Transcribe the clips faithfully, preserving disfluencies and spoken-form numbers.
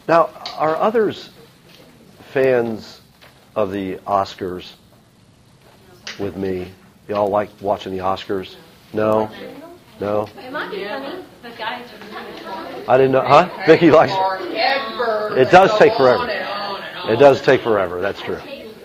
Now, are others fans of the Oscars with me? Y'all like watching the Oscars? No? No? It might be funny. The guys are I didn't know. Huh? Vicky likes it. It does take forever. It does take forever. That's true.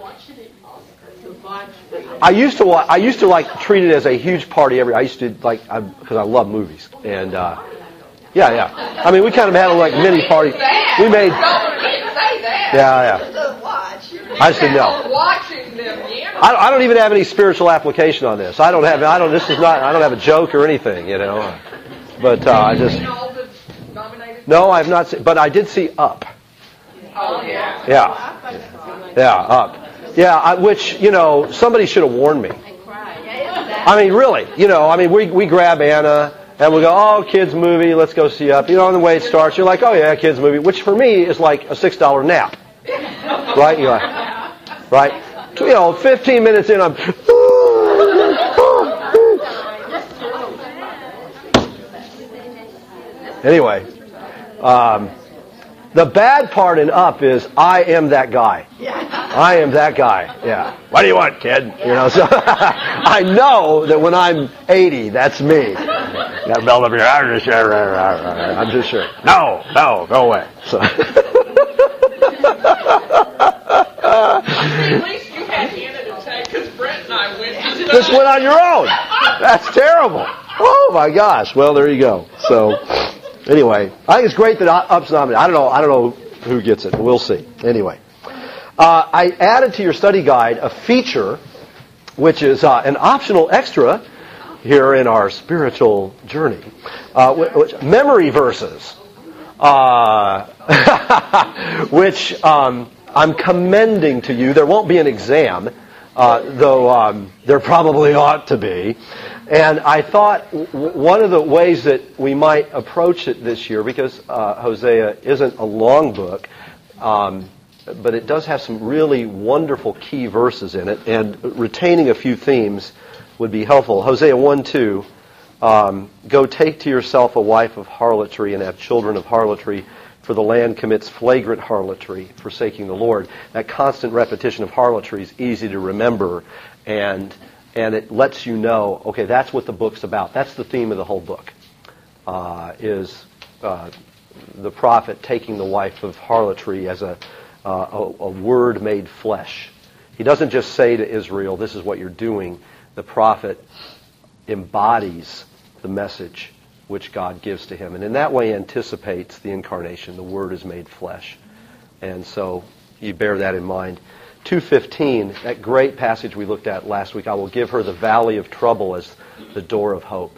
I used to wa- I used to like treat it as a huge party every. I used to like because I, I love movies and uh, yeah yeah. I mean we kind of had a like mini party. We made yeah yeah. I just didn't know. I, I don't even have any spiritual application on this. I don't have I don't. This is not. I don't have a joke or anything. You know. But uh, I just no. I have not seen. But I did see Up. Oh yeah. Yeah. Yeah. Up. Yeah, I, which, you know, somebody should have warned me. I mean, really, you know, I mean, we we grab Anna and we go, oh, kids movie, let's go see Up. You know, and the way it starts, you're like, oh yeah, kids movie, which for me is like a six dollar nap. Right? You're like, right? So, you know, fifteen minutes in, I'm... Anyway, um, the bad part in Up is I am that guy. I am that guy. Yeah. What do you want, kid? You know. So I know that when I'm eighty, that's me. You got to belt up here. I'm just sure. No, no, go away. So. At least you had Hannah to take because Brett and I went. Just went on your own. That's terrible. Oh my gosh. Well, there you go. So anyway, I think it's great that Up's nominated. I don't know. I don't know who gets it, but we'll see. Anyway. Uh, I added to your study guide a feature, which is uh, an optional extra here in our spiritual journey, uh, which, memory verses, uh, which um, I'm commending to you. There won't be an exam, uh, though um, there probably ought to be. And I thought w- one of the ways that we might approach it this year, because uh, Hosea isn't a long book, um, but it does have some really wonderful key verses in it, and retaining a few themes would be helpful. Hosea one two, um, go take to yourself a wife of harlotry and have children of harlotry, for the land commits flagrant harlotry, forsaking the Lord. That constant repetition of harlotry is easy to remember, and and it lets you know, okay, that's what the book's about. That's the theme of the whole book, uh, is uh, the prophet taking the wife of harlotry as a Uh, a, a word made flesh. He doesn't just say to Israel, this is what you're doing. The prophet embodies the message which God gives to him. And in that way anticipates the incarnation. The word is made flesh. And so you bear that in mind. two fifteen, that great passage we looked at last week, I will give her the valley of trouble as the door of hope,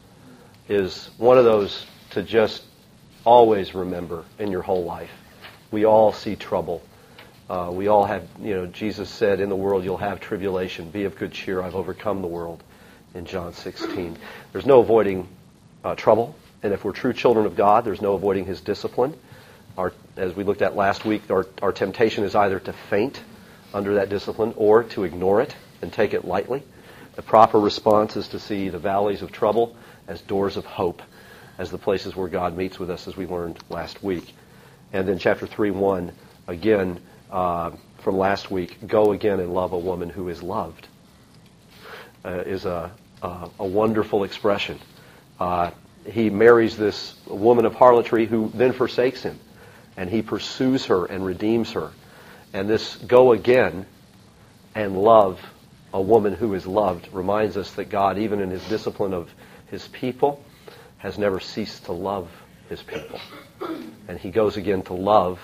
is one of those to just always remember in your whole life. We all see trouble. Uh, we all have, you know, Jesus said, in the world you'll have tribulation. Be of good cheer. I've overcome the world in John sixteen. There's no avoiding uh, trouble. And if we're true children of God, there's no avoiding His discipline. Our, as we looked at last week, our, our temptation is either to faint under that discipline or to ignore it and take it lightly. The proper response is to see the valleys of trouble as doors of hope, as the places where God meets with us, as we learned last week. And then chapter three one, again, uh, from last week, go again and love a woman who is loved, uh, is a, a, a wonderful expression. Uh, he marries this woman of harlotry who then forsakes him, and he pursues her and redeems her. And this go again and love a woman who is loved reminds us that God, even in His discipline of His people, has never ceased to love His people. And He goes again to love,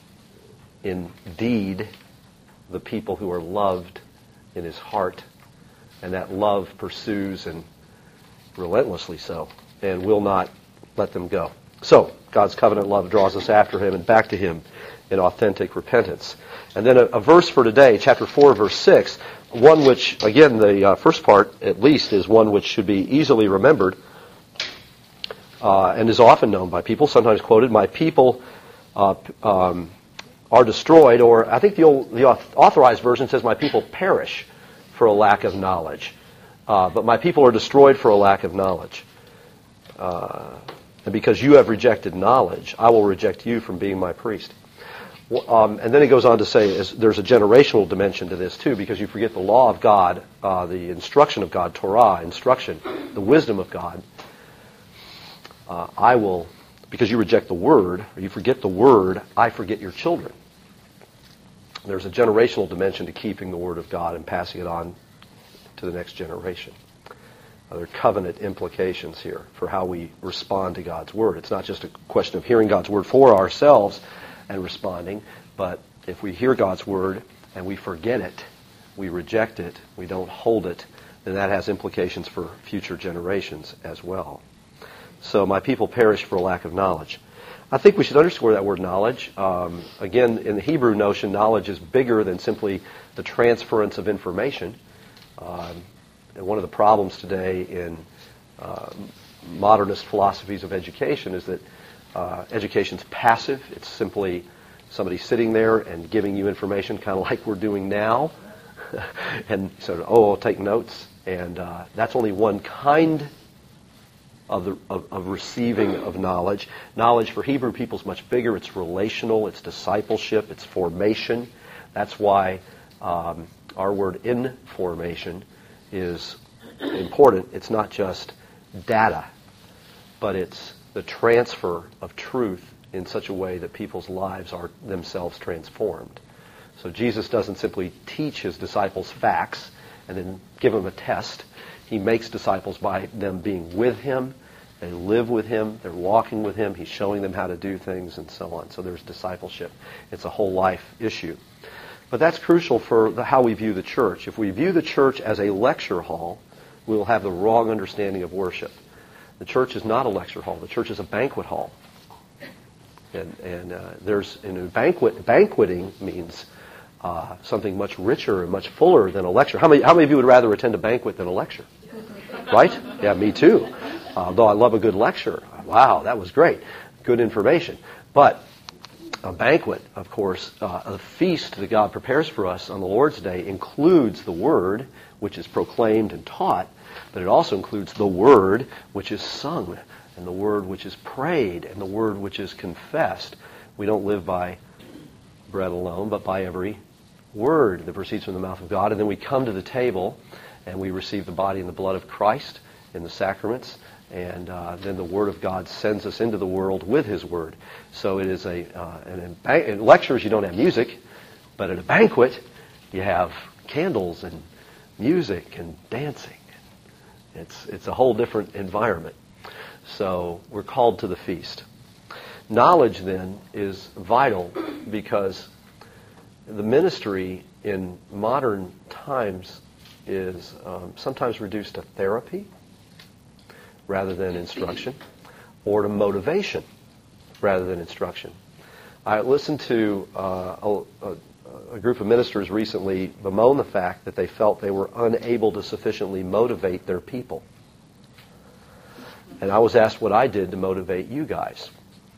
indeed, the people who are loved in His heart. And that love pursues, and relentlessly so, and will not let them go. So, God's covenant love draws us after Him and back to Him in authentic repentance. And then a, a verse for today, chapter four, verse six, one which, again, the uh, first part, at least, is one which should be easily remembered. Uh, and is often known by people, sometimes quoted, my people uh, um, are destroyed, or I think the old, the authorized version says my people perish for a lack of knowledge. Uh, but my people are destroyed for a lack of knowledge. Uh, And because you have rejected knowledge, I will reject you from being my priest. Um, and then he goes on to say is, there's a generational dimension to this too, because you forget the law of God, uh, the instruction of God, Torah, instruction, the wisdom of God. Uh, I will, because you reject the word, or you forget the word, I forget your children. There's a generational dimension to keeping the word of God and passing it on to the next generation. Uh, there are covenant implications here for how we respond to God's word. It's not just a question of hearing God's word for ourselves and responding, but if we hear God's word and we forget it, we reject it, we don't hold it, then that has implications for future generations as well. So my people perish for lack of knowledge. I think we should underscore that word knowledge. Um, again, in the Hebrew notion, knowledge is bigger than simply the transference of information. Um, and one of the problems today in uh, modernist philosophies of education is that uh, education's passive. It's simply somebody sitting there and giving you information, kind of like we're doing now. And sort of, oh, I'll take notes. And uh, that's only one kind Of, the, of, of receiving of knowledge. Knowledge for Hebrew people is much bigger. It's relational. It's discipleship. It's formation. That's why um, our word information is important. It's not just data, but it's the transfer of truth in such a way that people's lives are themselves transformed. So Jesus doesn't simply teach his disciples facts and then give them a test. He makes disciples by them being with him. They live with him. They're walking with him. He's showing them how to do things and so on. So there's discipleship. It's a whole life issue. But that's crucial for the, how we view the church. If we view the church as a lecture hall, we will have the wrong understanding of worship. The church is not a lecture hall. The church is a banquet hall. And, and uh, there's in a banquet. Banqueting means uh, something much richer and much fuller than a lecture. How many, how many of you would rather attend a banquet than a lecture? Right? Yeah, me too. Although I love a good lecture. Wow, that was great. Good information. But a banquet, of course, uh, a feast that God prepares for us on the Lord's Day includes the Word, which is proclaimed and taught, but it also includes the Word, which is sung, and the Word which is prayed, and the Word which is confessed. We don't live by bread alone, but by every word that proceeds from the mouth of God. And then we come to the table, and we receive the body and the blood of Christ in the sacraments. And uh, then the Word of God sends us into the world with His Word. So it is a, uh, and in, ba- in lectures you don't have music, but at a banquet you have candles and music and dancing. It's, it's a whole different environment. So we're called to the feast. Knowledge then is vital because the ministry in modern times is um, sometimes reduced to therapy rather than instruction, or to motivation rather than instruction. I listened to uh, a, a, a group of ministers recently bemoan the fact that they felt they were unable to sufficiently motivate their people. And I was asked what I did to motivate you guys.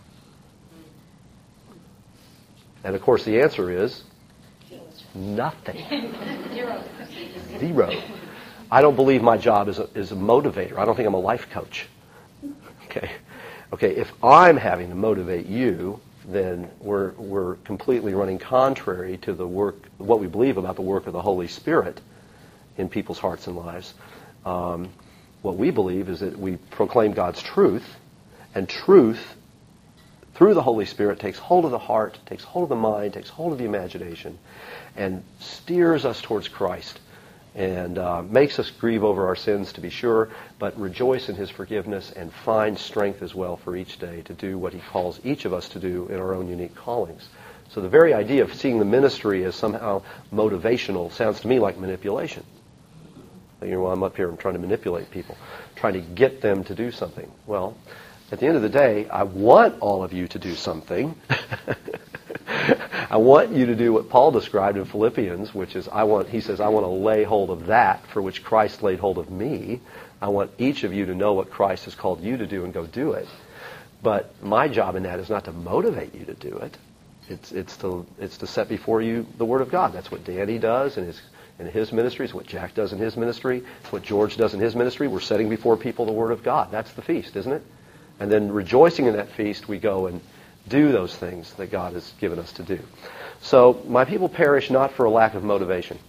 And of course the answer is nothing. Zero. Zero. I don't believe my job is a, is a motivator. I don't think I'm a life coach. Okay. Okay, if I'm having to motivate you, then we're we're completely running contrary to the work, what we believe about the work of the Holy Spirit in people's hearts and lives. Um, what we believe is that we proclaim God's truth, and truth, through the Holy Spirit, takes hold of the heart, takes hold of the mind, takes hold of the imagination, and steers us towards Christ. And uh, makes us grieve over our sins, to be sure, but rejoice in His forgiveness and find strength as well for each day to do what He calls each of us to do in our own unique callings. So the very idea of seeing the ministry as somehow motivational sounds to me like manipulation. You know, I'm up here and trying to manipulate people, trying to get them to do something. Well, at the end of the day, I want all of you to do something. I want you to do what Paul described in Philippians, which is, I want, he says, I want to lay hold of that for which Christ laid hold of me. I want each of you to know what Christ has called you to do and go do it. But my job in that is not to motivate you to do it. It's, it's, to, it's to set before you the Word of God. That's what Danny does in his, in his ministry. It's what Jack does in his ministry. It's what George does in his ministry. We're setting before people the Word of God. That's the feast, isn't it? And then rejoicing in that feast, we go and do those things that God has given us to do. So my people perish not for a lack of motivation.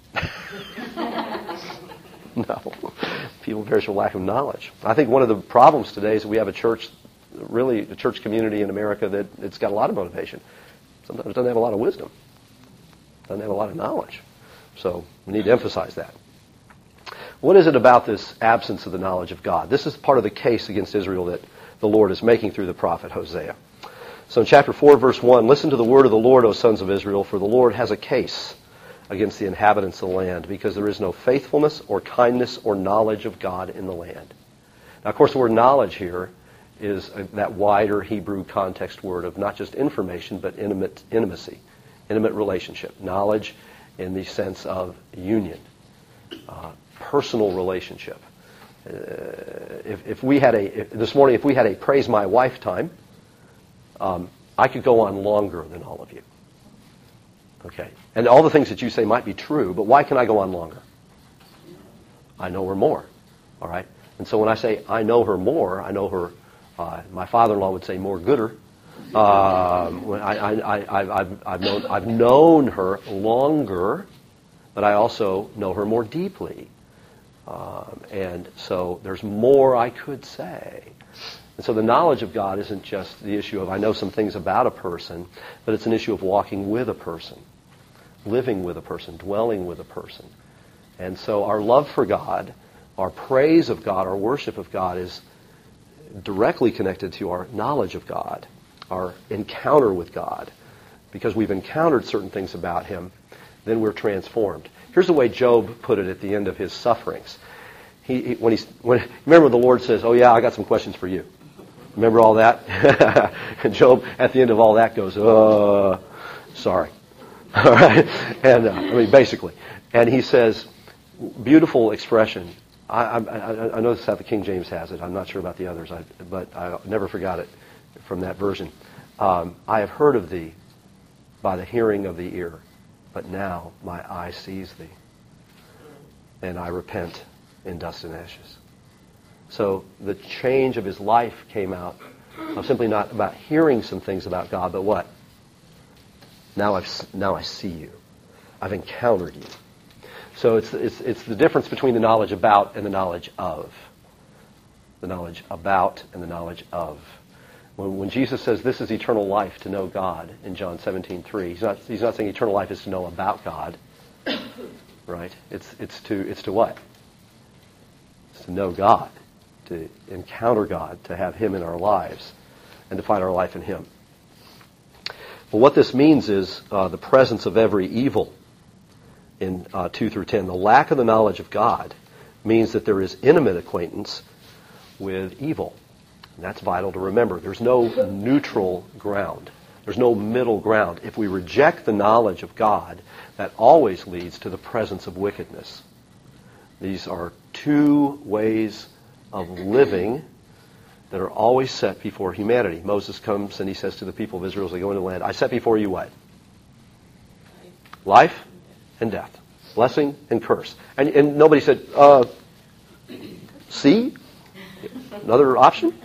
No. People perish for lack of knowledge. I think one of the problems today is that we have a church, really a church community in America that it's got a lot of motivation. Sometimes it doesn't have a lot of wisdom. Doesn't have a lot of knowledge. So we need to emphasize that. What is it about this absence of the knowledge of God? This is part of the case against Israel that the Lord is making through the prophet Hosea. So in chapter four, verse one, listen to the word of the Lord, O sons of Israel, for the Lord has a case against the inhabitants of the land, because there is no faithfulness or kindness or knowledge of God in the land. Now, of course, the word knowledge here is a, that wider Hebrew context word of not just information, but intimate intimacy, intimate relationship. Knowledge in the sense of union, uh, personal relationship. Uh, if, if we had a, if, this morning, if we had a praise my wife time, um, I could go on longer than all of you. Okay. And all the things that you say might be true, but why can I go on longer? I know her more. All right? And so when I say I know her more, I know her, uh, my father-in-law would say more gooder. Um, when I, I, I, I've, I've, known, I've known her longer, but I also know her more deeply. Um, and so there's more I could say. And so the knowledge of God isn't just the issue of I know some things about a person, but it's an issue of walking with a person, living with a person, dwelling with a person. And so our love for God, our praise of God, our worship of God is directly connected to our knowledge of God, our encounter with God. Because we've encountered certain things about Him, then we're transformed. Here's the way Job put it at the end of his sufferings. He, he, when he's, when, remember the Lord says, oh yeah, I got some questions for you. Remember all that? And Job, at the end of all that, goes, uh, sorry. All right? And, uh, I mean, basically. And he says, beautiful expression. I, I, I know this is how the King James has it. I'm not sure about the others, I, but I never forgot it from that version. Um, I have heard of thee by the hearing of the ear, but now my eye sees thee, and I repent in dust and ashes. So the change of his life came out of simply not about hearing some things about God, but what? Now I've now I see you. I've encountered you. So it's it's it's the difference between the knowledge about and the knowledge of. The knowledge about and the knowledge of. When, when Jesus says this is eternal life, to know God, in John seventeen three, he's not he's not saying eternal life is to know about God. Right? It's it's to it's to what? It's to know God, to encounter God, to have Him in our lives, and to find our life in Him. Well, what this means is uh, the presence of every evil in uh, two through ten. The lack of the knowledge of God means that there is intimate acquaintance with evil. And that's vital to remember. There's no neutral ground. There's no middle ground. If we reject the knowledge of God, that always leads to the presence of wickedness. These are two ways of living that are always set before humanity. Moses comes and he says to the people of Israel as they go into the land, I set before you what? Life and death. Blessing and curse. And, and nobody said, uh, see? Another option?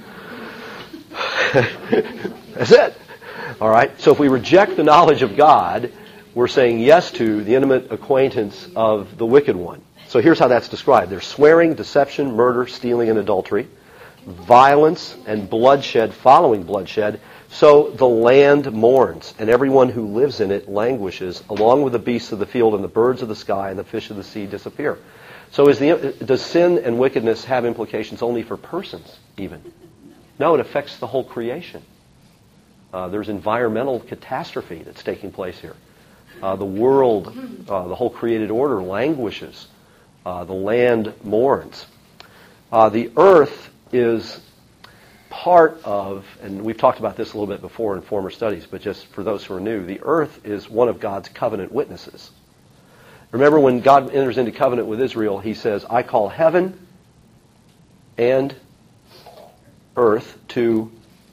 That's it. All right? So if we reject the knowledge of God, we're saying yes to the intimate acquaintance of the wicked one. So here's how that's described. There's swearing, deception, murder, stealing, and adultery. Violence and bloodshed following bloodshed. So the land mourns, and everyone who lives in it languishes, along with the beasts of the field and the birds of the sky and the fish of the sea disappear. So is the, does sin and wickedness have implications only for persons, even? No, it affects the whole creation. Uh, there's environmental catastrophe that's taking place here. Uh, the world, uh, the whole created order languishes. Uh, the land mourns. Uh, the earth is part of, and we've talked about this a little bit before in former studies, but just for those who are new, the earth is one of God's covenant witnesses. Remember when God enters into covenant with Israel, He says, I call heaven and earth to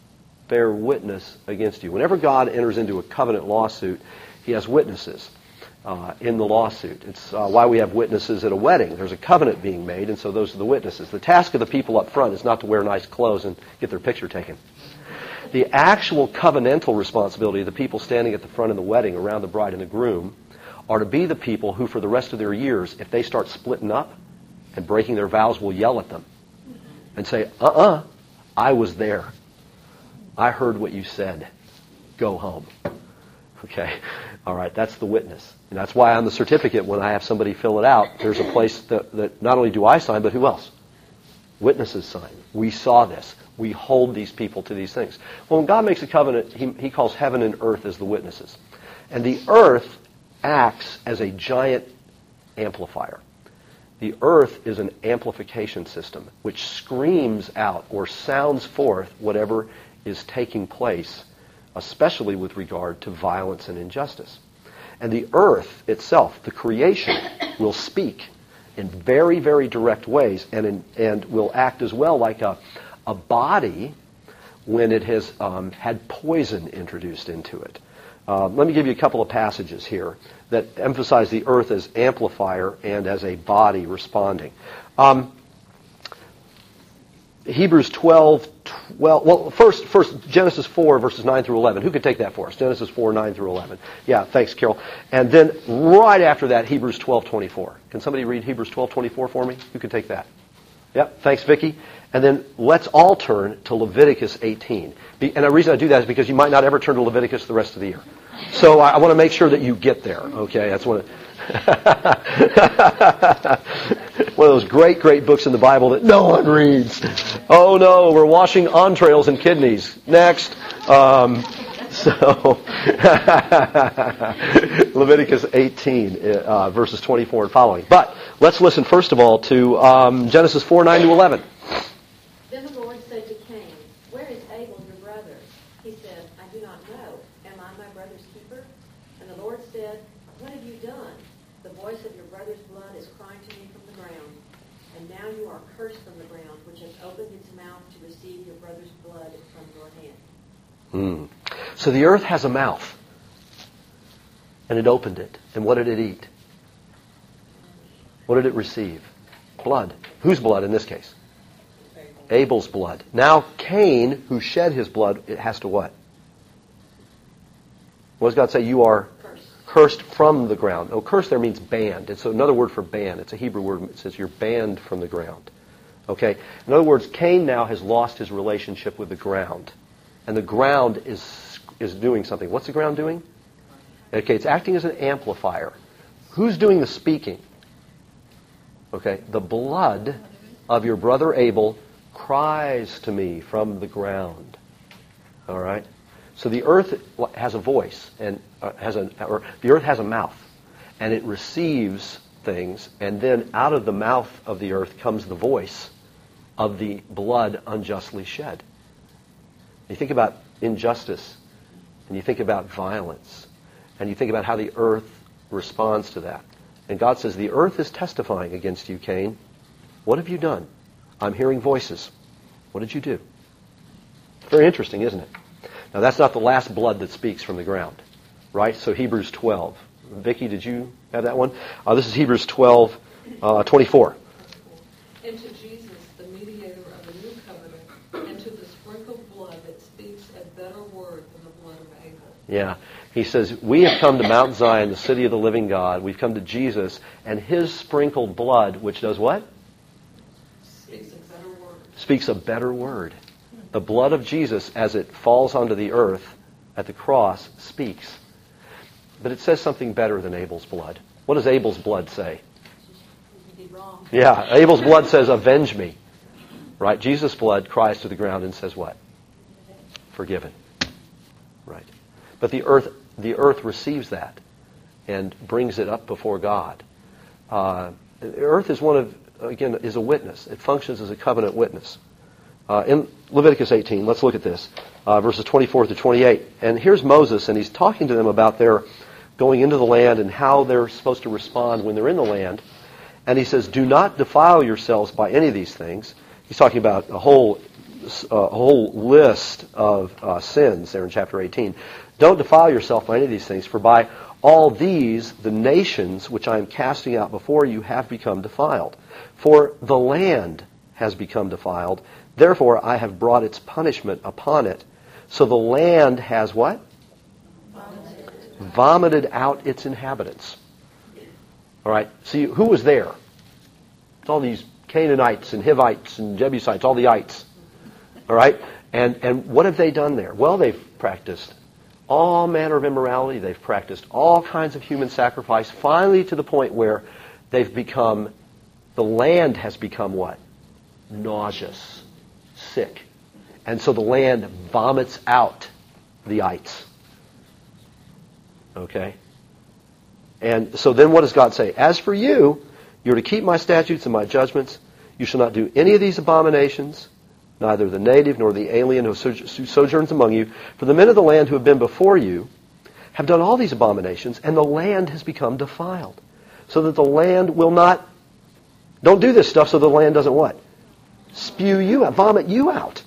bear witness against you. Whenever God enters into a covenant lawsuit, He has witnesses. uh, in the lawsuit. It's uh, why we have witnesses at a wedding. There's a covenant being made, and so those are the witnesses. The task of the people up front is not to wear nice clothes and get their picture taken. The actual covenantal responsibility of the people standing at the front of the wedding around the bride and the groom are to be the people who, for the rest of their years, if they start splitting up and breaking their vows, will yell at them and say, uh-uh, I was there. I heard what you said. Go home. Okay? All right, that's the witness. And that's why on the certificate, when I have somebody fill it out, there's a place that, that not only do I sign, but who else? Witnesses sign. We saw this. We hold these people to these things. Well, when God makes a covenant, he, he calls heaven and earth as the witnesses. And the earth acts as a giant amplifier. The earth is an amplification system which screams out or sounds forth whatever is taking place, especially with regard to violence and injustice. And the earth itself, the creation, will speak in very, very direct ways and in, and will act as well like a, a body when it has um, had poison introduced into it. Uh, let me give you a couple of passages here that emphasize the earth as amplifier and as a body responding. Um, Hebrews twelve, twelve, well, first, first Genesis four, verses nine through eleven. Who could take that for us? Genesis four, nine through eleven. Yeah, thanks, Carol. And then right after that, Hebrews twelve, twenty-four. Can somebody read Hebrews twelve, twenty-four for me? Who could take that? Yep, thanks, Vicki. And then let's all turn to Leviticus eighteen. Be, and the reason I do that is because you might not ever turn to Leviticus the rest of the year. So I, I want to make sure that you get there. Okay, that's one of one of those great, great books in the Bible that no one reads. Oh no, we're washing entrails and kidneys. Next. Um, so Leviticus eighteen, uh, verses twenty-four and following. But let's listen first of all to um, Genesis four, nine to eleven. Then the Lord said to Cain, "Where is Abel your brother?" He said, "I do not know. Am I my brother's keeper?" And the Lord said, "What have you done? The voice of your brother's blood is crying to me from the ground. And now you are cursed from the ground, which has opened its mouth to receive your brother's blood from your hand." Mm. So the earth has a mouth. And it opened it. And what did it eat? What did it receive? Blood. Whose blood in this case? Abel's blood. Now Cain, who shed his blood, it has to what? What does God say? You are Cursed. cursed from the ground. Oh, cursed there means banned. It's another word for ban. It's a Hebrew word. It says you're banned from the ground. Okay? In other words, Cain now has lost his relationship with the ground. And the ground is is doing something. What's the ground doing? Okay, it's acting as an amplifier. Who's doing the speaking? Okay, the blood of your brother Abel cries to me from the ground. All right? So the earth has a voice, and uh, has a, or the earth has a mouth, and it receives things, and then out of the mouth of the earth comes the voice of the blood unjustly shed. You think about injustice, and you think about violence, and you think about how the earth responds to that. And God says, the earth is testifying against you, Cain. What have you done? I'm hearing voices. What did you do? Very interesting, isn't it? Now, that's not the last blood that speaks from the ground, right? So Hebrews twelve. Vicki, did you have that one? Uh, this is Hebrews twelve, uh, twenty-four. And to Jesus, the mediator of the new covenant, and to the sprinkled blood that speaks a better word than the blood of Abel. Yeah. He says, we have come to Mount Zion, the city of the living God. We've come to Jesus and his sprinkled blood, which does what? Speaks a better word. Speaks a better word. The blood of Jesus, as it falls onto the earth at the cross, speaks. But it says something better than Abel's blood. What does Abel's blood say? You did wrong. Yeah, Abel's blood says, avenge me. Right? Jesus' blood cries to the ground and says what? Forgiven. Right. But the earth, the earth receives that and brings it up before God. Uh, the earth is one of, again, is a witness. It functions as a covenant witness. Uh, in Leviticus eighteen, let's look at this, uh, verses twenty-four to twenty-eight. And here's Moses, and he's talking to them about their going into the land and how they're supposed to respond when they're in the land. And he says, do not defile yourselves by any of these things. He's talking about a whole, a whole list of uh, sins there in chapter eighteen. Don't defile yourself by any of these things, for by all these the nations which I am casting out before you have become defiled. For the land has become defiled, therefore I have brought its punishment upon it. So the land has what? Vomited, Vomited out its inhabitants. All right. See, who was there? It's all these Canaanites and Hivites and Jebusites, all the ites. All right. And and what have they done there? Well, they've practiced all manner of immorality. They've practiced all kinds of human sacrifice. Finally, to the point where they've become, the land has become what? Nauseous, sick. And so the land vomits out the ites. Okay? And so then what does God say? As for you, you are to keep my statutes and my judgments. You shall not do any of these abominations, neither the native nor the alien who sojourns among you. For the men of the land who have been before you have done all these abominations, and the land has become defiled. So that the land will not... Don't do this stuff so the land doesn't what? Spew you out, vomit you out.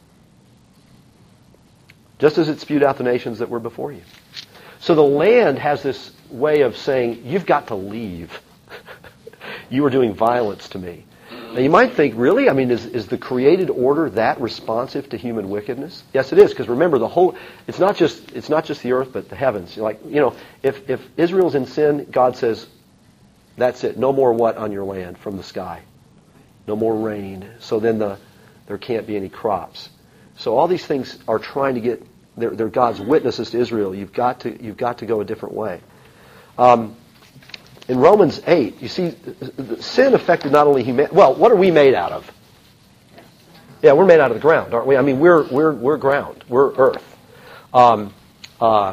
Just as it spewed out the nations that were before you. So the land has this way of saying, you've got to leave. You are doing violence to me. Now you might think, really? I mean, is, is the created order that responsive to human wickedness? Yes, it is, because remember, the whole, it's not just it's not just the earth, but the heavens. You're like, you know, if, if Israel's in sin, God says, that's it. No more what on your land from the sky? No more rain. So then the there can't be any crops. So all these things are trying to get, they're, they're God's witnesses to Israel. You've got to you've got to go a different way. Um, in Romans eight, you see, sin affected not only humanity. Well, what are we made out of? Yeah, we're made out of the ground, aren't we? I mean, we're we're we're ground. We're earth. Um, uh,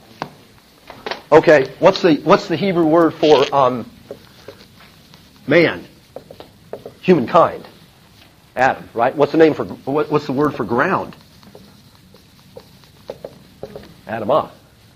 okay, what's the what's the Hebrew word for um, man? Humankind. Adam, right? What's the name for what, what's the word for ground? Adamah.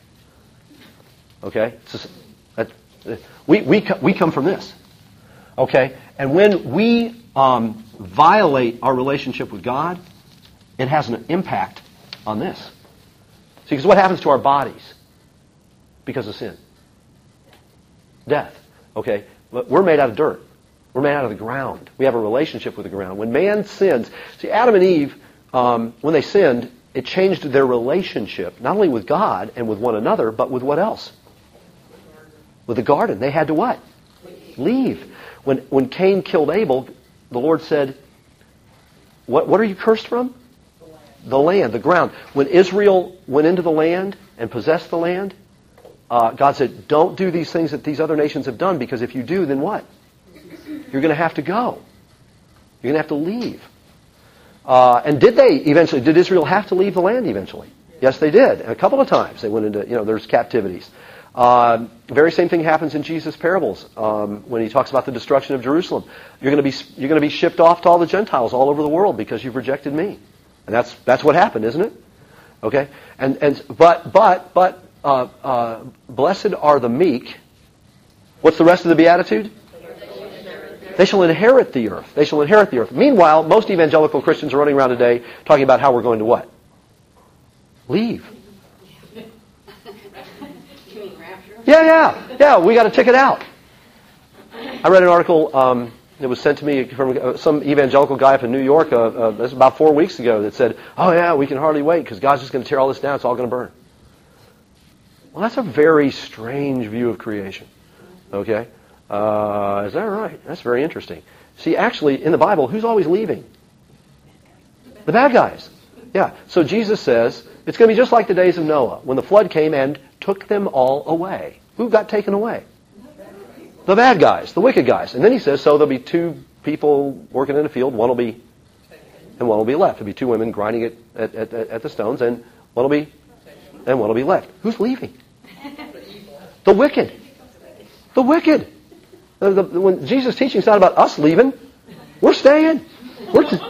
Okay, so, uh, we we we come from this. Okay, and when we um, violate our relationship with God, it has an impact on this. See, because what happens to our bodies because of sin? Death. Okay, we're made out of dirt. We're made out of the ground. We have a relationship with the ground. When man sins, see, Adam and Eve, um, when they sinned, it changed their relationship, not only with God and with one another, but with what else? With the garden. They had to what? Leave. When when Cain killed Abel, the Lord said, what, what are you cursed from? The land. The land, the ground. When Israel went into the land and possessed the land, uh, God said, don't do these things that these other nations have done, because if you do, then what? You're going to have to go. You're going to have to leave. Uh, and did they eventually, did Israel have to leave the land eventually? Yes, they did. And a couple of times they went into, you know, there's captivities. Uh, the very same thing happens in Jesus' parables um, when he talks about the destruction of Jerusalem. You're going to be you're going to be shipped off to all the Gentiles all over the world because you've rejected me, and that's that's what happened, isn't it? Okay, and and but but but uh, uh, blessed are the meek. What's the rest of the beatitude? They shall inherit the earth. They shall inherit the earth. Meanwhile, most evangelical Christians are running around today talking about how we're going to what? Leave. Yeah, yeah, yeah. We got to ticket out. I read an article um, that was sent to me from uh, some evangelical guy up in New York. Uh, uh, this was about four weeks ago. That said, "Oh yeah, we can hardly wait because God's just going to tear all this down. It's all going to burn." Well, that's a very strange view of creation. Okay, uh, is that right? That's very interesting. See, actually, in the Bible, who's always leaving? The bad guys. Yeah. So Jesus says it's going to be just like the days of Noah when the flood came and took them all away. Who got taken away? The bad guys, the wicked guys. And then he says, so there'll be two people working in a field, one will be, and one will be left. There'll be two women grinding it at, at, at the stones, and one will be, and one will be left. Who's leaving? The wicked. The wicked. The, the, when Jesus' teaching is not about us leaving, we're staying. We're t-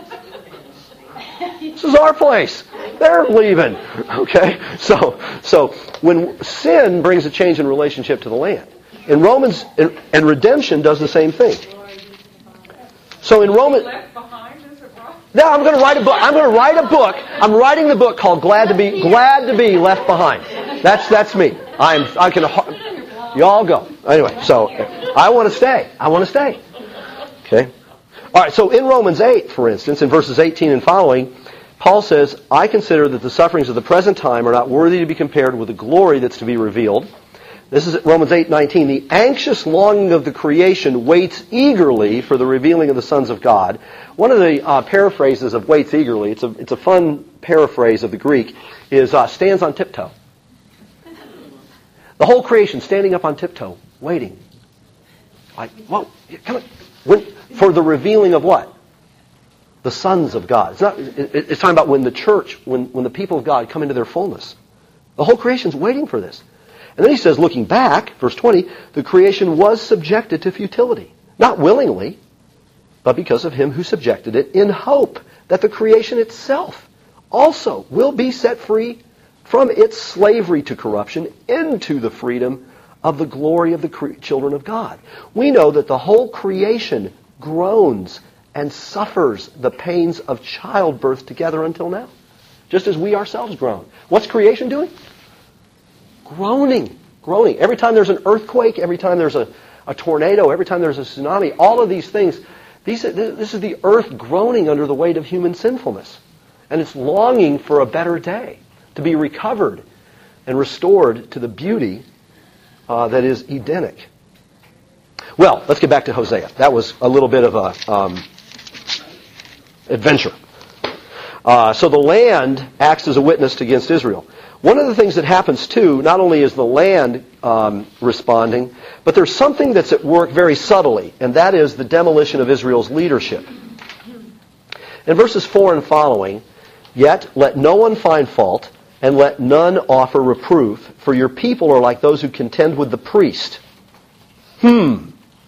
this is our place. They're leaving. Okay? So, so when sin brings a change in relationship to the land. In Romans, and, and redemption does the same thing. So in Romans... Left behind is a problem. Now I'm going to write a book. I'm going to write a book. I'm writing the book called "Glad to Be Glad to Be Left Behind." That's that's me. I'm I can. Y'all go anyway. So I want to stay. I want to stay. Okay. All right. So in Romans eight, for instance, in verses eighteen and following, Paul says, "I consider that the sufferings of the present time are not worthy to be compared with the glory that's to be revealed." This is Romans eight nineteen. "The anxious longing of the creation waits eagerly for the revealing of the sons of God." One of the uh, paraphrases of "waits eagerly," it's a it's a fun paraphrase of the Greek, is uh, "stands on tiptoe." The whole creation standing up on tiptoe, waiting. Like, whoa, come on. When, for the revealing of what? The sons of God. It's not. It, it's talking about when the church, when when the people of God come into their fullness. The whole creation's waiting for this. And then he says, looking back, verse twenty, the creation was subjected to futility. Not willingly, but because of him who subjected it, in hope that the creation itself also will be set free from its slavery to corruption into the freedom of the glory of the cre- children of God. We know that the whole creation groans and suffers the pains of childbirth together until now, just as we ourselves groan. What's creation doing? Groaning, groaning. Every time there's an earthquake, every time there's a, a tornado, every time there's a tsunami, all of these things, these, this is the earth groaning under the weight of human sinfulness. And it's longing for a better day, to be recovered and restored to the beauty uh, that is Edenic. Well, let's get back to Hosea. That was a little bit of a um, adventure. Uh, so the land acts as a witness against Israel. One of the things that happens, too, not only is the land um, responding, but there's something that's at work very subtly, and that is the demolition of Israel's leadership. In verses four and following, "Yet let no one find fault, and let none offer reproof, for your people are like those who contend with the priest." Hmm.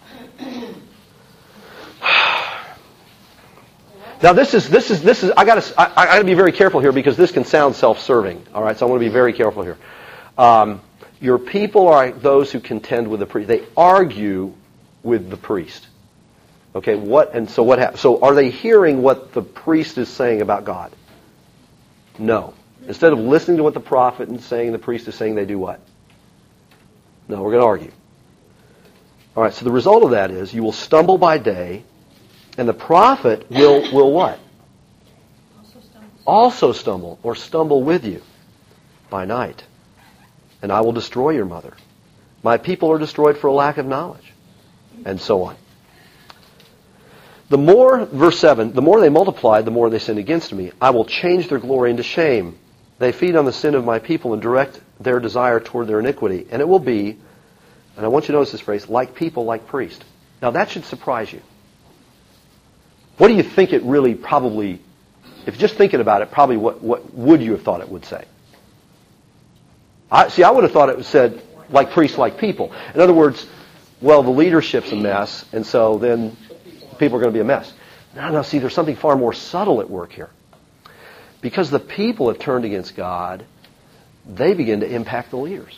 Now this is this is this is I got to I, I got to be very careful here because this can sound self-serving. All right, so I want to be very careful here. Um, your people are like those who contend with the priest. They argue with the priest. Okay, what and so what happens? So are they hearing what the priest is saying about God? No. Instead of listening to what the prophet is saying, the priest is saying, they do what? No, we're going to argue. All right, so the result of that is you will stumble by day. And the prophet will will what? Also stumble. Also stumble, or stumble with you by night. And I will destroy your mother. My people are destroyed for a lack of knowledge. And so on. The more, verse seven, the more they multiply, the more they sin against me. I will change their glory into shame. They feed on the sin of my people and direct their desire toward their iniquity. And it will be, and I want you to notice this phrase, like people, like priest. Now that should surprise you. What do you think it really probably, if you're just thinking about it, probably what, what would you have thought it would say? I, see, I would have thought it said, like priests, like people. In other words, well, the leadership's a mess, and so then people are going to be a mess. No, no, see, there's something far more subtle at work here. Because the people have turned against God, they begin to impact the leaders.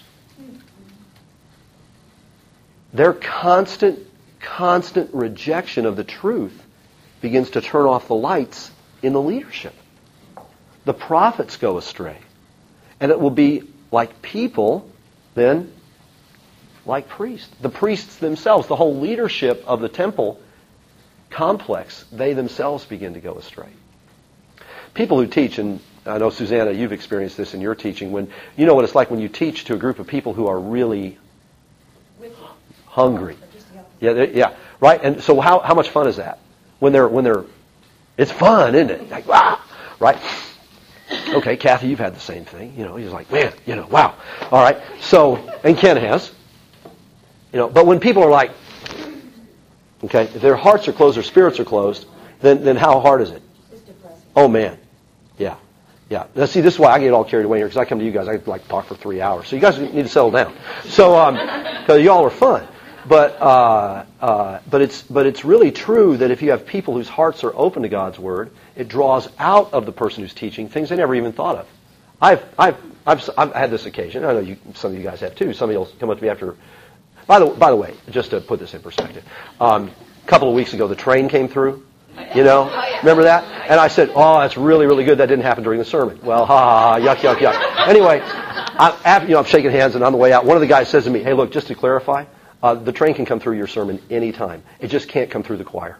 Their constant, constant rejection of the truth begins to turn off the lights in the leadership. The prophets go astray. And it will be like people, then like priests. The priests themselves, the whole leadership of the temple complex, they themselves begin to go astray. People who teach, and I know, Susanna, you've experienced this in your teaching, when you know what it's like when you teach to a group of people who are really hungry. Yeah, yeah, right? And so how, how much fun is that? When they're, when they're, it's fun, isn't it? Like, wow, right? Okay, Kathy, you've had the same thing. You know, he's like, man, you know, wow. All right, so, and Ken has. You know, but when people are like, okay, if their hearts are closed, their spirits are closed, then, then how hard is it? It's depressing. Oh, man. Yeah. Yeah. Now, see, this is why I get all carried away here, because I come to you guys, I like talk for three hours. So you guys need to settle down. So, um, because y'all are fun. But uh, uh, but it's but it's really true that if you have people whose hearts are open to God's word, it draws out of the person who's teaching things they never even thought of. I've I've I've, I've had this occasion. I know you, some of you guys have too. Some of you'll come up to me after. By the by the way, just to put this in perspective, um, a couple of weeks ago the train came through, You know? Remember that? And I said, oh, that's really, really good. That didn't happen during the sermon. Well, ha, ha, ha, yuck, yuck, yuck. Anyway, I'm, after, you know, I'm shaking hands, and on the way out, one of the guys says to me, hey, look, just to clarify, uh, the train can come through your sermon anytime. It just can't come through the choir.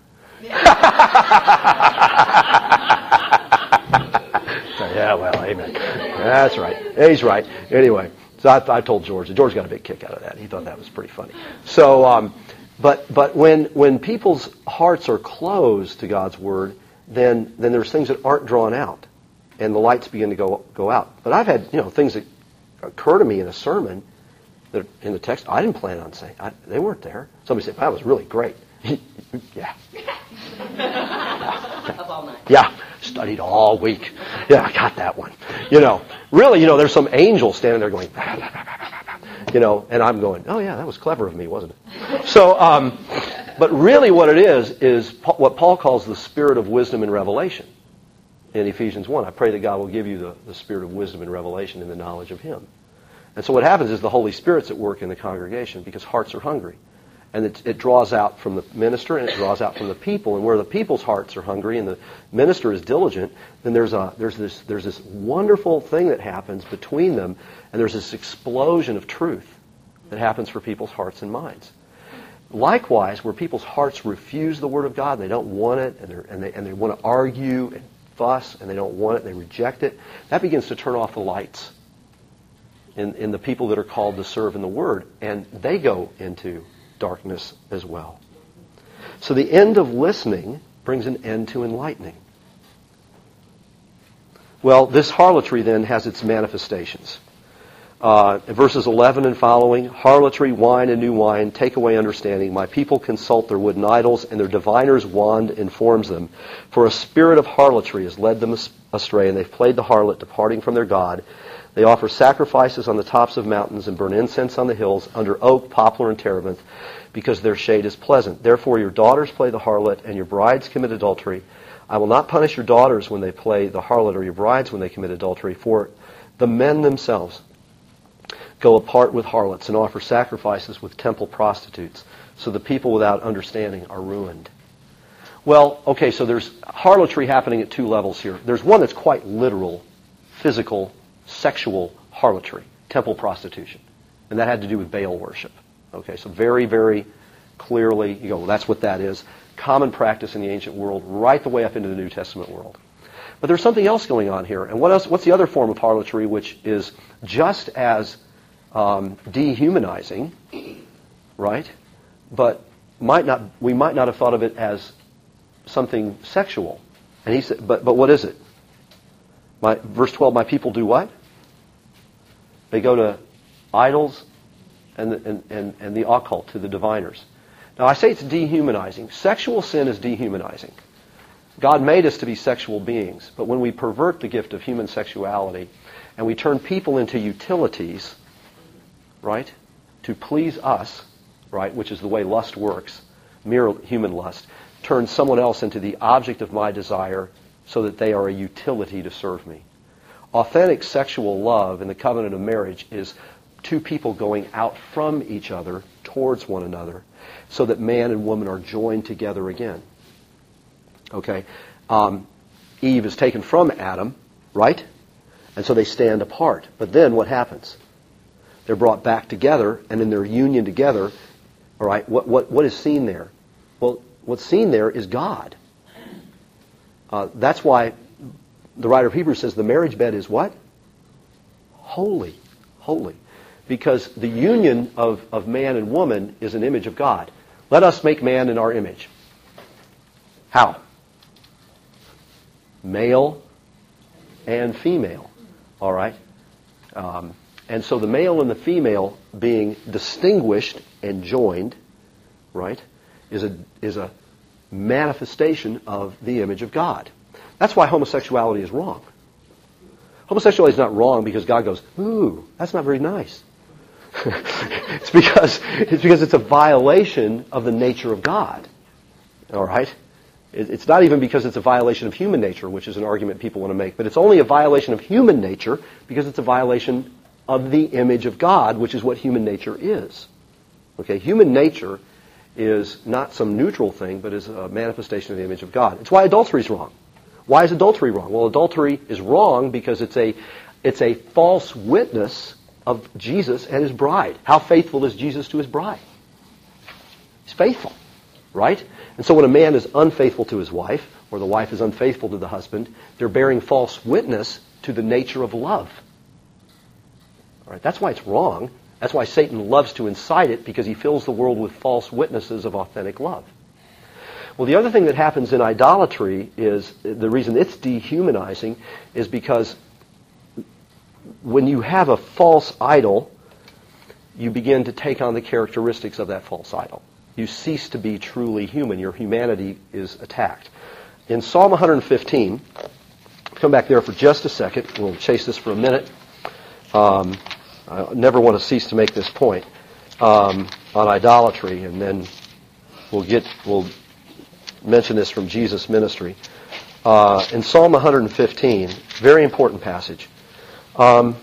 Yeah, well, amen. That's right. He's right. Anyway, so I, I told George. George got a big kick out of that. He thought that was pretty funny. So, um, but but when when people's hearts are closed to God's word, then then there's things that aren't drawn out, and the lights begin to go go out. But I've had you know things that occur to me in a sermon that in the text I didn't plan on saying. I, they weren't there. Somebody said that was really great. Yeah. Yeah, studied all week. Yeah, I got that one. You know, really, you know, there's some angel standing there going, you know, and I'm going, oh yeah, that was clever of me, wasn't it? So, um, but really what it is, is what Paul calls the spirit of wisdom and revelation in Ephesians one. I pray that God will give you the, the spirit of wisdom and revelation in the knowledge of Him. And so what happens is the Holy Spirit's at work in the congregation because hearts are hungry. And it, it draws out from the minister and it draws out from the people. And where the people's hearts are hungry and the minister is diligent, then there's a there's this there's this wonderful thing that happens between them, and there's this explosion of truth that happens for people's hearts and minds. Likewise, where people's hearts refuse the Word of God, they don't want it, and, and they and they want to argue and fuss, and they don't want it, they reject it, that begins to turn off the lights in, in the people that are called to serve in the Word, and they go into darkness as well. So the end of listening brings an end to enlightening. Well, this harlotry then has its manifestations. Uh, in verses eleven and following, harlotry, wine and new wine, take away understanding. My people consult their wooden idols, and their diviner's wand informs them. For a spirit of harlotry has led them astray, and they've played the harlot, departing from their God. They offer sacrifices on the tops of mountains and burn incense on the hills under oak, poplar, and terebinth, because their shade is pleasant. Therefore your daughters play the harlot, and your brides commit adultery. I will not punish your daughters when they play the harlot, or your brides when they commit adultery, for the men themselves go apart with harlots and offer sacrifices with temple prostitutes. So the people without understanding are ruined. Well, okay, so there's harlotry happening at two levels here. There's one that's quite literal, physical, sexual harlotry, temple prostitution. And that had to do with Baal worship. Okay, so very, very clearly, you go, well, that's what that is. Common practice in the ancient world, right the way up into the New Testament world. But there's something else going on here. And what else? What's the other form of harlotry, which is just as um, dehumanizing, right? But might not we might not have thought of it as something sexual. And he said, but but what is it? My, verse twelve, my people do what? They go to idols and the, and, and, and the occult, to the diviners. Now I say it's dehumanizing. Sexual sin is dehumanizing. God made us to be sexual beings, but when we pervert the gift of human sexuality and we turn people into utilities, right, to please us, right, which is the way lust works, mere human lust, turn someone else into the object of my desire so that they are a utility to serve me. Authentic sexual love in the covenant of marriage is two people going out from each other towards one another so that man and woman are joined together again. Okay? Um, Eve is taken from Adam, right? And so they stand apart. But then what happens? They're brought back together, and in their union together, all right, what, what, what is seen there? Well, what's seen there is God. Uh, that's why the writer of Hebrews says the marriage bed is what? Holy. Holy. Because the union of, of man and woman is an image of God. Let us make man in our image. How? Male and female. All right? Um, and so the male and the female being distinguished and joined, right, is a is a manifestation of the image of God. That's why homosexuality is wrong. Homosexuality is not wrong because God goes, ooh, that's not very nice. it's because it's because it's a violation of the nature of God. All right? It's not even because it's a violation of human nature, which is an argument people want to make, but it's only a violation of human nature because it's a violation of the image of God, which is what human nature is. Okay? Human nature is not some neutral thing, but is a manifestation of the image of God. It's why adultery is wrong. Why is adultery wrong? Well, adultery is wrong because it's a it's a false witness of Jesus and his bride. How faithful is Jesus to his bride? He's faithful, right? And so when a man is unfaithful to his wife, or the wife is unfaithful to the husband, they're bearing false witness to the nature of love. All right, that's why it's wrong. That's why Satan loves to incite it, because he fills the world with false witnesses of authentic love. Well, the other thing that happens in idolatry is, the reason it's dehumanizing is because when you have a false idol, you begin to take on the characteristics of that false idol. You cease to be truly human. Your humanity is attacked. In Psalm one fifteen, come back there for just a second. We'll chase this for a minute. Um, I never want to cease to make this point um, on idolatry, and then we'll get we'll mention this from Jesus' ministry. Uh, in Psalm one fifteen, very important passage. Um,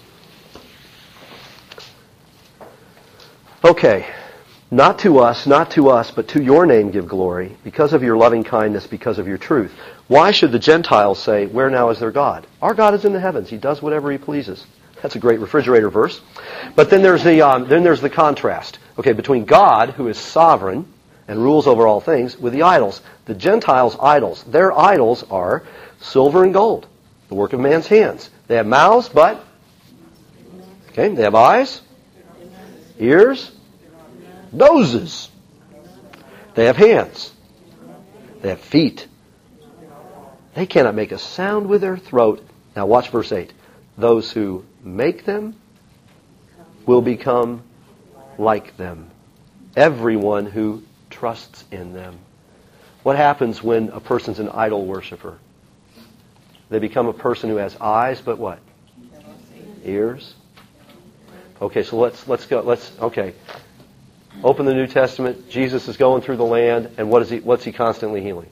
okay, not to us, not to us, but to your name give glory, because of your loving kindness, because of your truth. Why should the Gentiles say, where now is their God? Our God is in the heavens. He does whatever he pleases. That's a great refrigerator verse. But then there's the um, then there's the contrast. Okay, between God, who is sovereign and rules over all things, with the idols. The Gentiles' idols. Their idols are silver and gold, the work of man's hands. They have mouths, but okay, they have eyes, ears, noses. They have hands. They have feet. They cannot make a sound with their throat. Now watch verse eight. Those who make them will become like them. Everyone who trusts in them. What happens when a person's an idol worshiper? They become a person who has eyes, but what? Ears. Okay, so let's let's go. Let's okay. Open the New Testament. Jesus is going through the land, and what is he? What's he constantly healing?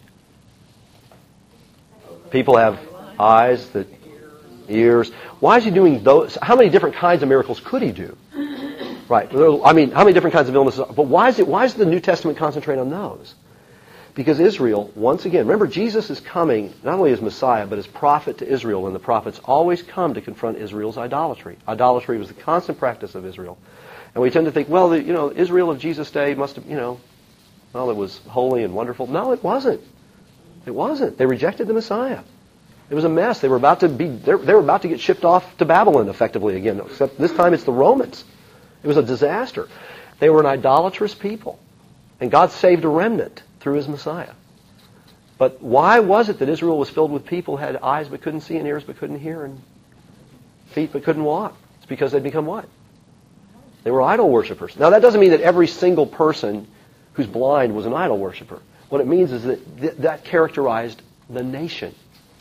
People have eyes, that ears. Why is he doing those? How many different kinds of miracles could he do? Right. I mean, how many different kinds of illnesses? But why is it? Why does the New Testament concentrate on those? Because Israel, once again, remember Jesus is coming not only as Messiah, but as prophet to Israel, and the prophets always come to confront Israel's idolatry. Idolatry was the constant practice of Israel. And we tend to think, well, the, you know, Israel of Jesus' day must have, you know, well, it was holy and wonderful. No, it wasn't. It wasn't. They rejected the Messiah. It was a mess. They were about to be, they were about to get shipped off to Babylon, effectively, again, except this time it's the Romans. It was a disaster. They were an idolatrous people. And God saved a remnant through his Messiah. But why was it that Israel was filled with people who had eyes but couldn't see, and ears but couldn't hear, and feet but couldn't walk? It's because they'd become what? They were idol worshippers. Now that doesn't mean that every single person who's blind was an idol worshiper. What it means is that th- that characterized the nation.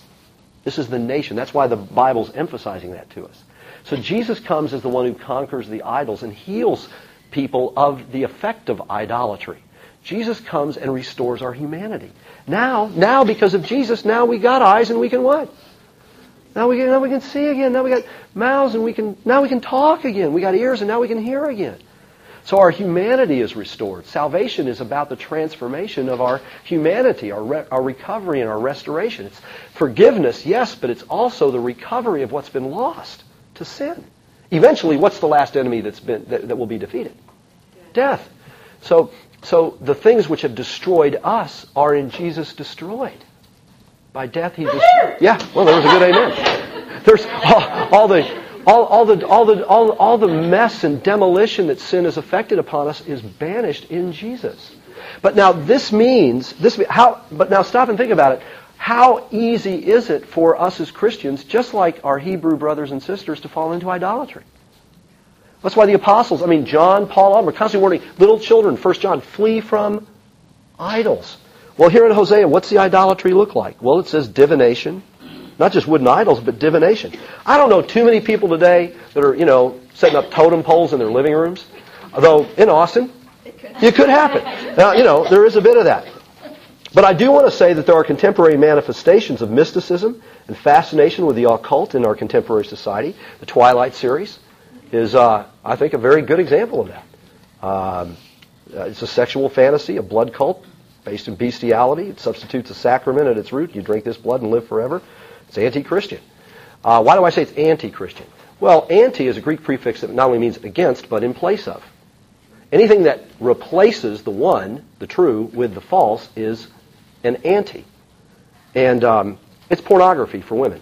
This is the nation. That's why the Bible's emphasizing that to us. So Jesus comes as the one who conquers the idols and heals people of the effect of idolatry. Jesus comes and restores our humanity. Now, now because of Jesus, now we got eyes and we can what? Now we can, now we can see again. Now we got mouths and we can, now we can talk again. We got ears and now we can hear again. So our humanity is restored. Salvation is about the transformation of our humanity, our, re- our recovery and our restoration. It's forgiveness, yes, but it's also the recovery of what's been lost to sin. Eventually, what's the last enemy that's been that, that will be defeated? Death. So, so the things which have destroyed us are in Jesus destroyed. By death, he destroyed. Yeah, well, there was a good amen. There's all, all the. All, all the all the all, all the mess and demolition that sin has affected upon us is banished in Jesus. But now this means this how. But now stop and think about it. How easy is it for us as Christians, just like our Hebrew brothers and sisters, to fall into idolatry? That's why the apostles, I mean John, Paul, all, are constantly warning little children. First John, flee from idols. Well, here in Hosea, what's the idolatry look like? Well, it says divination. Not just wooden idols, but divination. I don't know too many people today that are, you know, setting up totem poles in their living rooms. Although, in Austin, it could happen. Now, you know, there is a bit of that. But I do want to say that there are contemporary manifestations of mysticism and fascination with the occult in our contemporary society. The Twilight series is, uh, I think, a very good example of that. Um, Uh, it's a sexual fantasy, a blood cult based in bestiality. It substitutes a sacrament at its root. You drink this blood and live forever. It's anti-Christian. Uh, why do I say it's anti-Christian? Well, anti is a Greek prefix that not only means against, but in place of. Anything that replaces the one, the true, with the false is an anti. And um, it's pornography for women.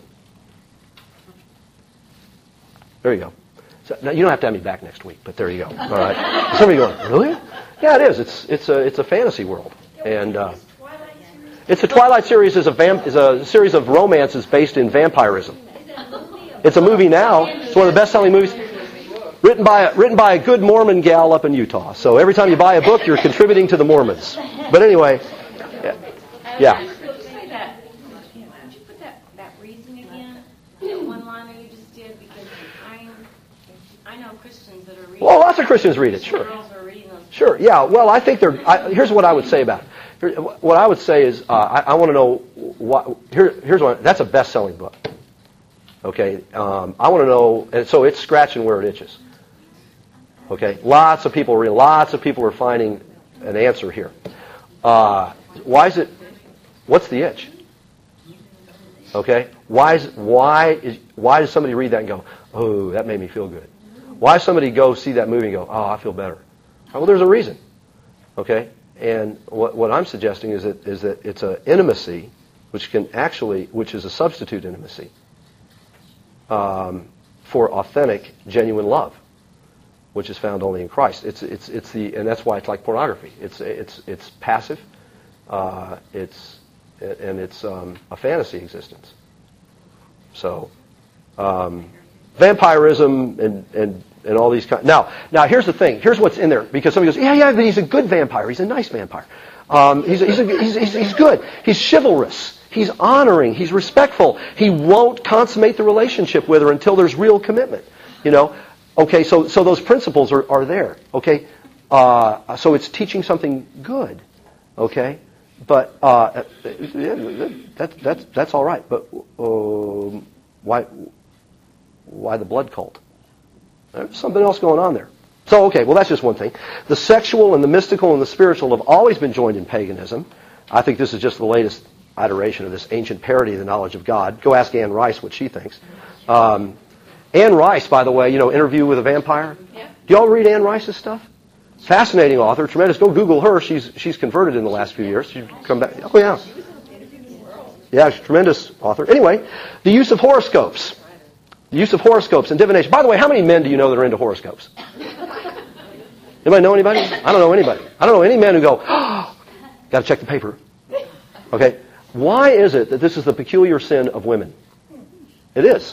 There you go. So, now, you don't have to have me back next week, but there you go. All right. Somebody going, really? Yeah, it is. It's it's a it's a fantasy world, and uh, it's a Twilight series is a vamp, is a series of romances based in vampirism. It's a movie now. It's one of the best-selling movies. Written by a, written by a good Mormon gal up in Utah. So every time you buy a book, you're contributing to the Mormons. But anyway, yeah. Could you put that, that reason again? That one liner you just did, because I I know Christians that are reading. Well, lots of Christians read it. Sure. Girls are reading those. Sure. Yeah. Well, I think they're. I, here's what I would say about it. Here, what I would say is, uh, I, I want to know what. Here, here's what. That's a best-selling book. Okay. Um, I want to know, and so it's scratching where it itches. Okay, lots of people read. Lots of people are finding an answer here. Uh, why is it? What's the itch? Okay, why is why is why does somebody read that and go, oh, that made me feel good? Why does somebody go see that movie and go, oh, I feel better? Well, there's a reason. Okay, and what what I'm suggesting is that is that it's an intimacy, which can actually, which is a substitute intimacy um, for authentic, genuine love, which is found only in Christ. It's it's it's the and that's why it's like pornography. It's it's it's passive. Uh, it's and it's um, a fantasy existence. So, um, vampirism and and and all these kind. Now now here's the thing. Here's what's in there, because somebody goes, yeah yeah, but he's a good vampire. He's a nice vampire. Um, he's a, he's, a, he's he's he's good. He's chivalrous. He's honoring. He's respectful. He won't consummate the relationship with her until there's real commitment. You know. Okay, so so those principles are, are there. Okay, uh, so it's teaching something good. Okay, but uh, that that's that's all right. But uh, why why the blood cult? There's something else going on there. So okay, well that's just one thing. The sexual and the mystical and the spiritual have always been joined in paganism. I think this is just the latest iteration of this ancient parody of the knowledge of God. Go ask Anne Rice what she thinks. Um, Anne Rice, by the way, you know, Interview with a Vampire. Yeah. Do y'all read Anne Rice's stuff? Fascinating author, tremendous. Go Google her. She's she's converted in the last few years. She's come back. Oh yeah. Yeah, she's a tremendous author. Anyway, the use of horoscopes. The use of horoscopes and divination. By the way, how many men do you know that are into horoscopes? Anybody know anybody? I don't know anybody. I don't know any men who go, oh, got to check the paper. Okay. Why is it that this is the peculiar sin of women? It is.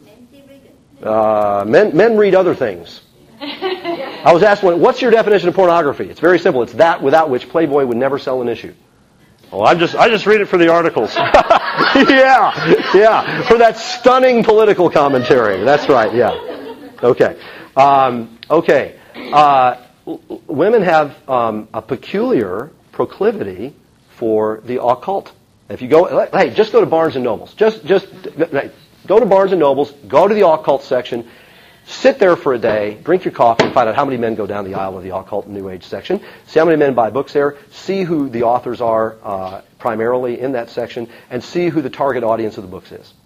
Uh, men, men read other things. I was asked, what's your definition of pornography? It's very simple. It's that without which Playboy would never sell an issue. Oh, I just I just read it for the articles. yeah, yeah, for that stunning political commentary. That's right. Yeah. Okay. Um, okay. Uh, women have um, a peculiar proclivity for the occult. If you go, hey, just go to Barnes and Nobles. Just just. Go to Barnes and Nobles, go to the occult section, sit there for a day, drink your coffee, and find out how many men go down the aisle of the occult and New Age section. See how many men buy books there. See who the authors are uh, primarily in that section, and see who the target audience of the books is.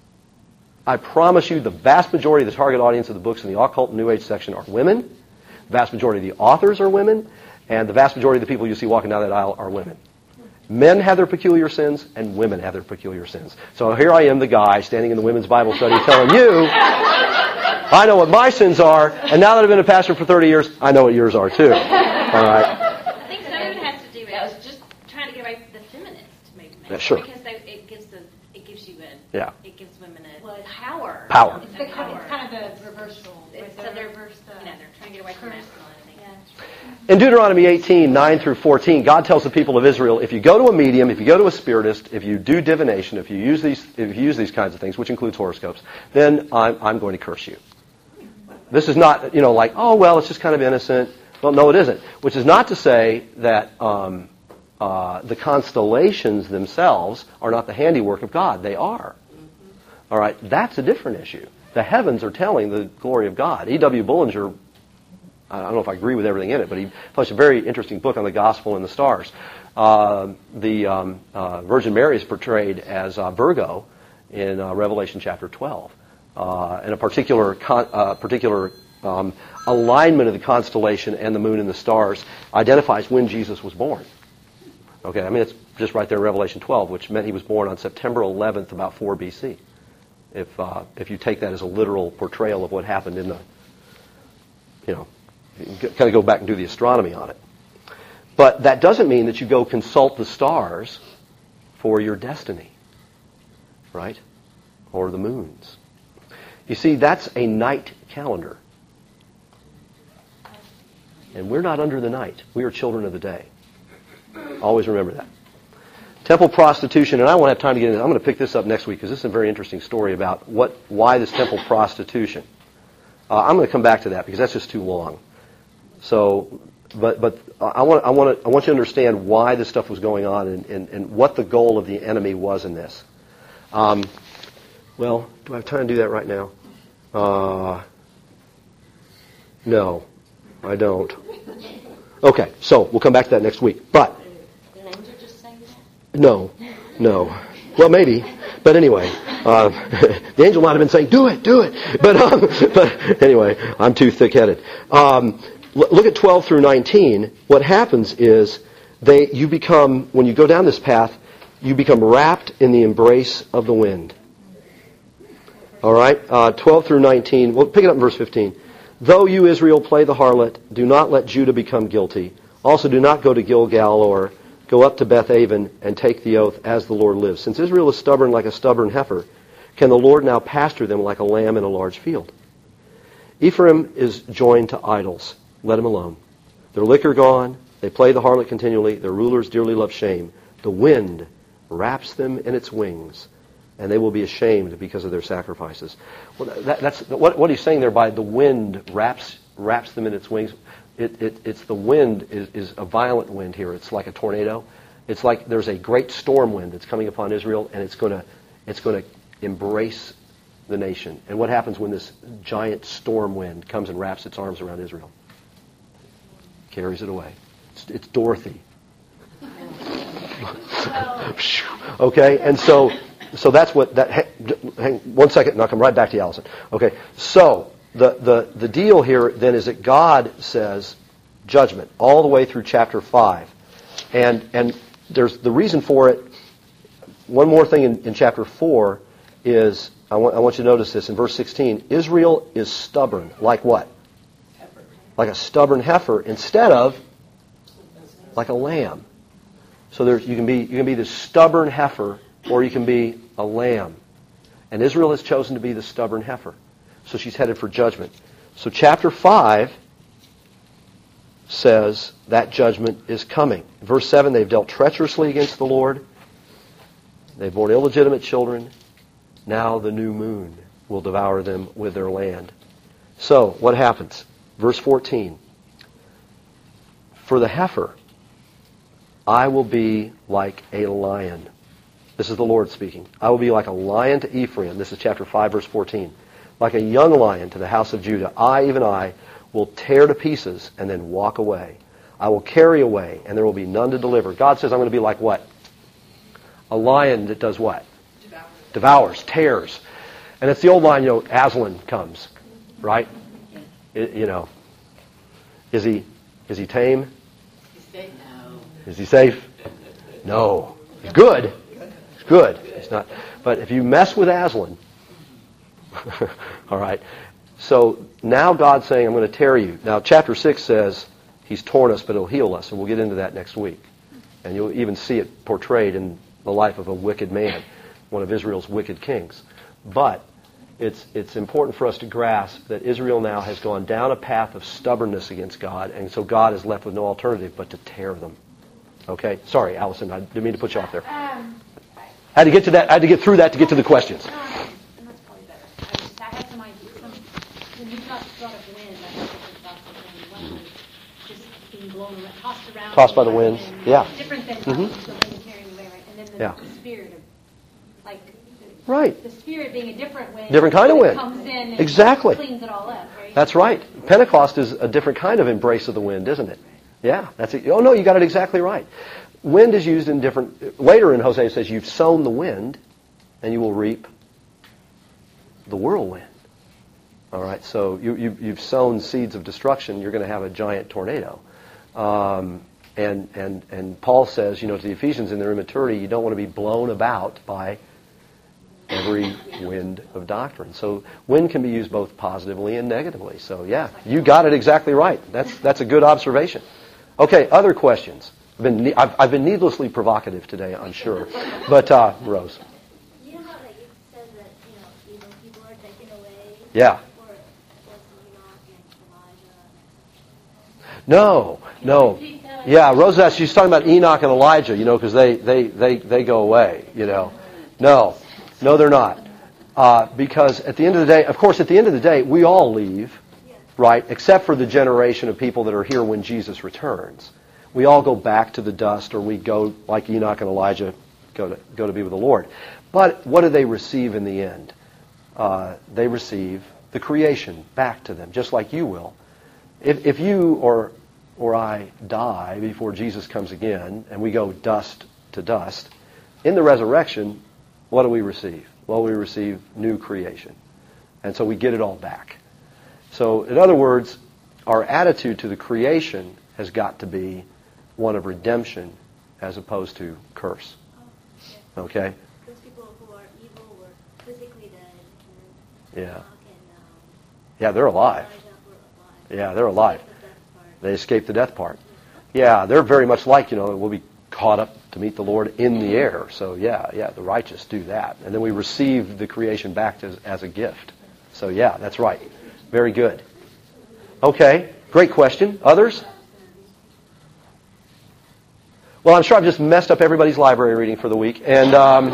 I promise you the vast majority of the target audience of the books in the occult and New Age section are women. The vast majority of the authors are women, and the vast majority of the people you see walking down that aisle are women. Men have their peculiar sins, and women have their peculiar sins. So here I am, the guy, standing in the women's Bible study telling you, I know what my sins are, and now that I've been a pastor for thirty years, I know what yours are too. All right? I think some of it has to do with, I was just trying to get away from the feminist movement. Yeah, sure. Because they, it gives the, it gives you a, yeah. it gives women a power. Power. It's, the, it's kind of the reversal. It's, so they're, reverse the, you know, they're trying to get away from masculinity. In Deuteronomy eighteen, nine through fourteen, God tells the people of Israel, if you go to a medium, if you go to a spiritist, if you do divination, if you use these, if you use these kinds of things, which includes horoscopes, then I'm, I'm going to curse you. This is not, you know, like, oh, well, it's just kind of innocent. Well, no, it isn't. Which is not to say that um, uh, the constellations themselves are not the handiwork of God. They are. All right, that's a different issue. The heavens are telling the glory of God. E W Bullinger I don't know if I agree with everything in it, but he published a very interesting book on the gospel and the stars. Uh, the um, uh, Virgin Mary is portrayed as uh, Virgo in uh, Revelation chapter twelve. Uh, and a particular con- uh, particular um, alignment of the constellation and the moon and the stars identifies when Jesus was born. Okay, I mean, it's just right there in Revelation twelve, which meant he was born on September eleventh, about four B C. If uh, if you take that as a literal portrayal of what happened in the, you know, you kind of go back and do the astronomy on it. But that doesn't mean that you go consult the stars for your destiny, right? Or the moons. You see, that's a night calendar. And we're not under the night. We are children of the day. Always remember that. Temple prostitution, and I won't have time to get into it. I'm going to pick this up next week because this is a very interesting story about what, why this temple prostitution. Uh, I'm going to come back to that because that's just too long. So, but but I want I want to I want you to understand why this stuff was going on and, and, and what the goal of the enemy was in this. Um, well, do I have time to do that right now? Uh, no, I don't. Okay, so we'll come back to that next week. But Did an angel just say that? no, no. Well, maybe. But anyway, uh, the angel might have been saying, "Do it, do it." But um, but anyway, I'm too thick-headed. Um, look at twelve through nineteen. What happens is they you become when you go down this path, you become wrapped in the embrace of the wind. All right, uh, twelve through nineteen. We'll pick it up in verse fifteen. Though you, Israel, play the harlot, do not let Judah become guilty. Also, do not go to Gilgal or go up to Beth-aven and take the oath as the Lord lives. Since Israel is stubborn like a stubborn heifer, can the Lord now pasture them like a lamb in a large field? Ephraim is joined to idols. Let him alone. Their liquor gone. They play the harlot continually. Their rulers dearly love shame. The wind wraps them in its wings, and they will be ashamed because of their sacrifices. Well, that, that's what, what he's saying there by the wind wraps wraps them in its wings. It, it, it's the wind is, is a violent wind here. It's like a tornado. It's like there's a great storm wind that's coming upon Israel, and it's going to it's going to embrace the nation. And what happens when this giant storm wind comes and wraps its arms around Israel? Carries it away. It's, it's Dorothy. Okay, and so so that's what that. Hang, hang one second, and I'll come right back to you, Allison. Okay, so the the the deal here then is that God says judgment all the way through chapter five, and and there's the reason for it. One more thing in, in chapter four is I want I want you to notice this in verse sixteen. Israel is stubborn, like what? Heifer. Like a stubborn heifer, instead of like a lamb. So there's you can be you can be the stubborn heifer, or you can be a lamb. And Israel has chosen to be the stubborn heifer. So she's headed for judgment. So chapter five says that judgment is coming. Verse seven, they've dealt treacherously against the Lord. They've borne illegitimate children. Now the new moon will devour them with their land. So what happens? Verse fourteen. For the heifer, I will be like a lion. This is the Lord speaking. I will be like a lion to Ephraim. This is chapter five, verse fourteen. Like a young lion to the house of Judah. I, even I, will tear to pieces and then walk away. I will carry away, and there will be none to deliver. God says I'm going to be like what? A lion that does what? Devours. Devours, tears. And it's the old line, you know, Aslan comes, right? It, you know, is he is he tame? Is he safe? No. He's good. He's good. He's not. But if you mess with Aslan, all right. So now God's saying, I'm going to tear you. Now chapter six says he's torn us, but he'll heal us. And we'll get into that next week. And you'll even see it portrayed in the life of a wicked man, one of Israel's wicked kings. But it's it's important for us to grasp that Israel now has gone down a path of stubbornness against God. And so God is left with no alternative but to tear them. Okay, sorry, Allison, I didn't mean to put you off there. Um, I had to get to that. I had to get through that to get to the questions. No, and that's probably better. I, just, I had some ideas. Some, when you talked about a wind, I was thinking about something. One was just being blown, around, tossed around. Tossed by the winds. Yeah. Different than Mm-hmm. the wind carrying away, right? And then the, Yeah. the spirit of, like, Right. The Spirit being a different wind. Different kind of that wind. comes in and Exactly. cleans it all up, right? That's right. Pentecost is a different kind of embrace of the wind, isn't it? Yeah. That's it. Oh, no, you got it exactly right. Wind is used in different... Later in Hosea it says, you've sown the wind, and you will reap the whirlwind. All right, so you, you, you've sown seeds of destruction, you're going to have a giant tornado. Um, and, and, and Paul says, you know, to the Ephesians in their immaturity, you don't want to be blown about by every wind of doctrine. So wind can be used both positively and negatively. So yeah, you got it exactly right. That's, that's a good observation. Okay, other questions? I've been, I've, I've been needlessly provocative today, I'm sure. But, uh, Rose. You know how like, it says that, you know, evil people are taken away? Yeah. No, no. Yeah, Rose asked, she's talking about Enoch and Elijah, you know, because they, they, they, they go away, you know. No, no, they're not. Uh, because at the end of the day, of course, at the end of the day, we all leave, right, except for the generation of people that are here when Jesus returns. We all go back to the dust, or we go, like Enoch and Elijah, go to, go to be with the Lord. But what do they receive in the end? Uh, they receive the creation back to them, just like you will. If, if you or or I die before Jesus comes again, and we go dust to dust, in the resurrection, what do we receive? Well, we receive new creation. And so we get it all back. So, in other words, our attitude to the creation has got to be one of redemption as opposed to curse. Okay? Those people who are evil were physically dead. Yeah. Yeah, they're alive. Yeah, they're alive. They escape the death part. Yeah, they're very much like, you know, we'll be caught up to meet the Lord in the air. So, yeah, yeah, the righteous do that. And then we receive the creation back as, as a gift. So, yeah, that's right. Very good. Okay, great question. Others? Well, I'm sure I've just messed up everybody's library reading for the week. And um,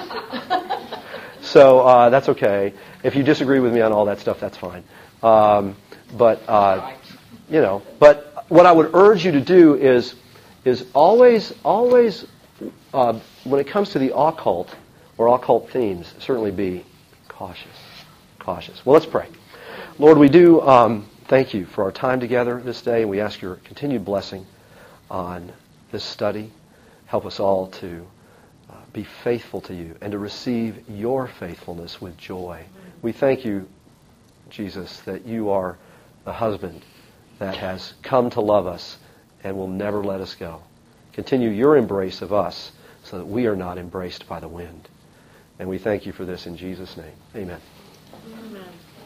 so uh, that's okay. If you disagree with me on all that stuff, that's fine. Um, but, uh, you know, but what I would urge you to do is is always, always, uh, when it comes to the occult or occult themes, certainly be cautious. Cautious. Well, let's pray. Lord, we do um, thank you for our time together this day, and we ask your continued blessing on this study. Help us all to uh, be faithful to you and to receive your faithfulness with joy. We thank you, Jesus, that you are the husband that has come to love us and will never let us go. Continue your embrace of us so that we are not embraced by the wind. And we thank you for this in Jesus' name. Amen.